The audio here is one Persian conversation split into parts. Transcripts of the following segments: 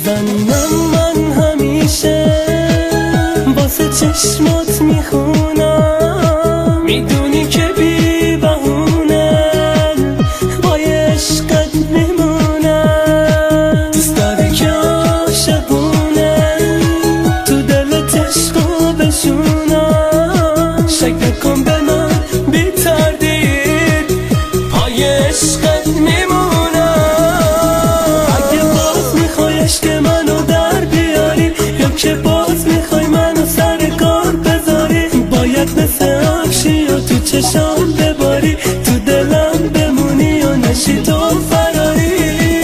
نازنینم من همیشه واسه چشمات میخونم، میدونی که بی بهونه با عشقت میمونم. دوست داری که عاشقونه تو دلت عشقو بشونم، شک نکن به من بی تردید پای عشقت میمونم. اگه باز میخوای عشق منو در بیاری یا که باز میخوای منو سر کار بذاری، باید مثل آبشی یا تو چشام بباری، تو دلم بمونی یا نشی تو فراری.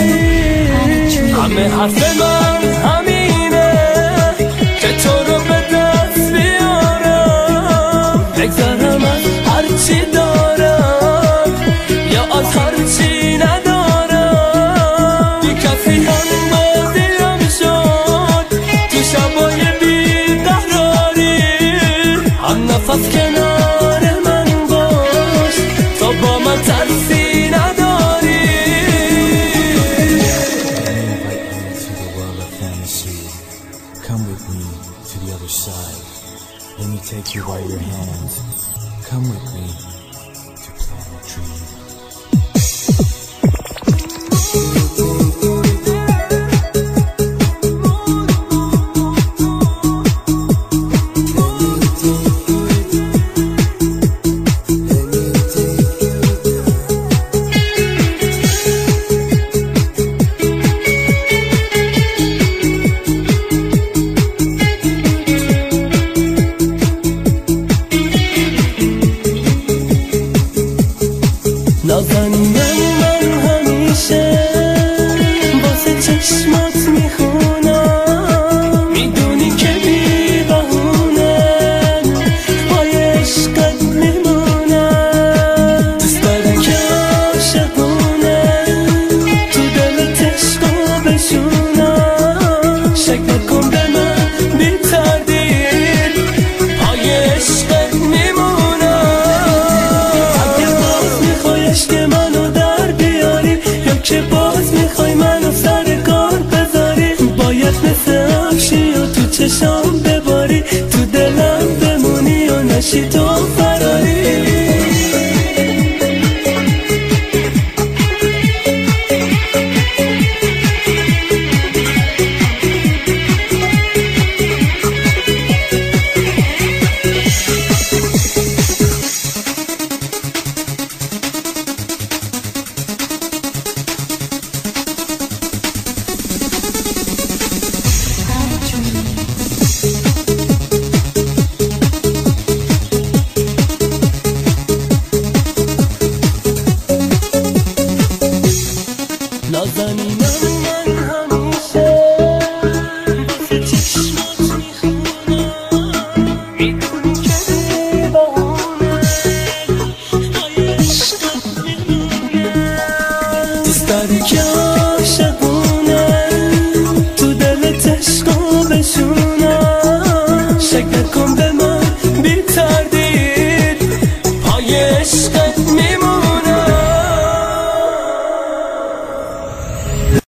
همه حرف من همینه که تو رو به دست بیارم، بگذرم از هرچی دارم یا از هرچی ندارم. بی کسی هم بازیم شد تو شبای بیقراری، هم نفس کنار من باش تا با من ترسی نداری. Come with me to the other side. Let me take you by your hand. Come with me to Planet Dream. نازنینم من همیشه واسه چشمات میخونم، میدونی که بی بهونه پای عشقت میمونم. دوست داری که عاشقونه تو دلت عشقو بشونم، شک نکن به من بی تردید پای عشقت عشق منو در بیاری یا که باز میخوای منو سر کار بذاری، باید مثل آبشی یا تو چشام بباری، تو دلم بمونی یا نشی تو